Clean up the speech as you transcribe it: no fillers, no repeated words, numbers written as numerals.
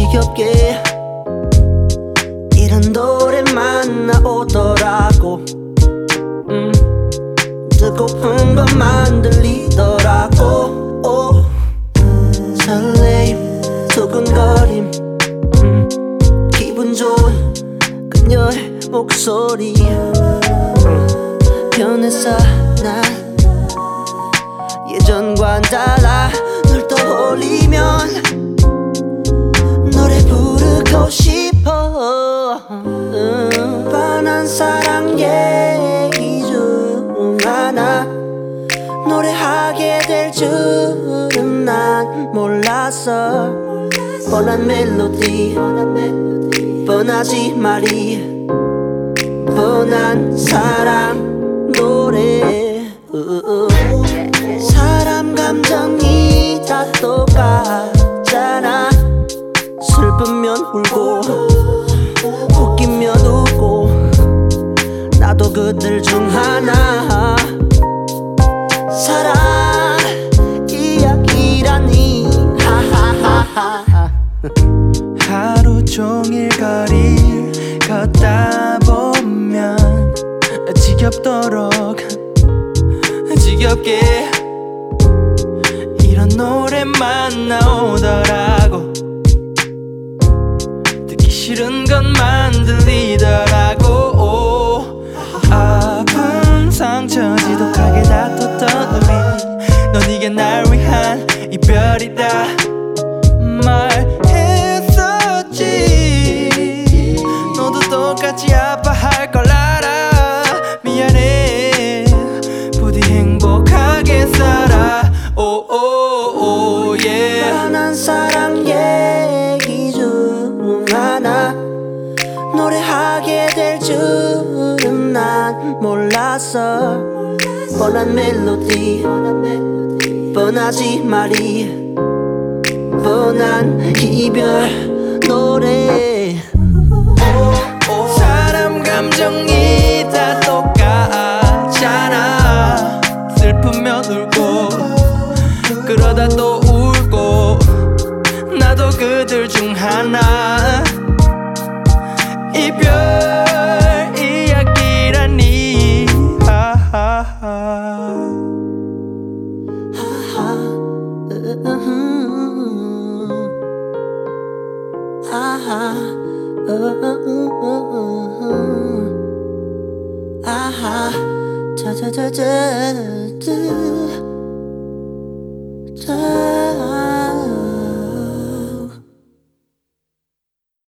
지겹게 이런 노래만 나오더라고. 듣고픈 것만 들리더라고. 설레임, 두근거림, 기분 좋은 그녀의 목소리. 변했어 난 예전과는 달라. 널 떠올리면 노래 부르고 싶어. 뻔한 사랑 얘기 중 하나 노래하게 될 줄은 난 몰랐어. 뻔한 멜로디, 뻔하지 말이, 뻔한 사랑 노래. 사람 감정이 다 똑같잖아. 슬프면 울고 웃기면 웃고 나도 그들 중 하나. 사랑 이야기라니. 하하하하. 하루 종일 거리를 걷다 보면 지겹도록 지겹게 이런 노래만 나오더라고. 듣기 싫은 것만 들리더라고. 아픈 상처 지독하게 다퉜던 우리, 넌 이게 날 위한 이별이다 말했었지. 너도 똑같이 아파할 걸 알아. 미안해 부디 행복하게 살아. 오오오 예. 뻔한 사랑 얘기 중 하나 노래하게 될 줄은 난 몰랐어. 뻔한 멜로디, 뻔하지 말이, 뻔한 이별 노래. 사람 감정이 다 똑같잖아. 슬프면 울고 그러다 또 울고 나도 그들 중 하나. 이별 이야기라니. 하하하. 아하, 아하, 자자자자,